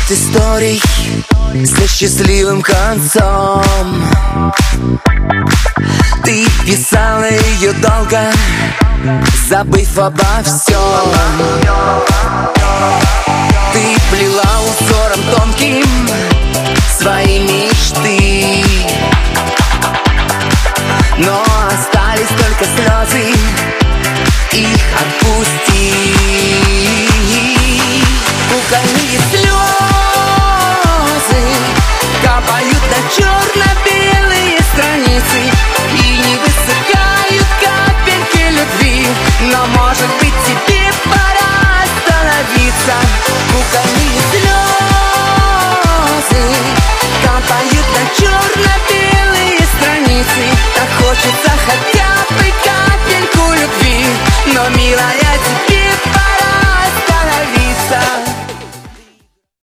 нет историй со счастливым концом. Ты писала ее долго, забыв обо всем. Ты плела узором тонким свои мечты, но остались только слезы, их отпусти. Пугальные слезы капают на черно-белые страницы и не высыхают капельки любви. Но может быть тебе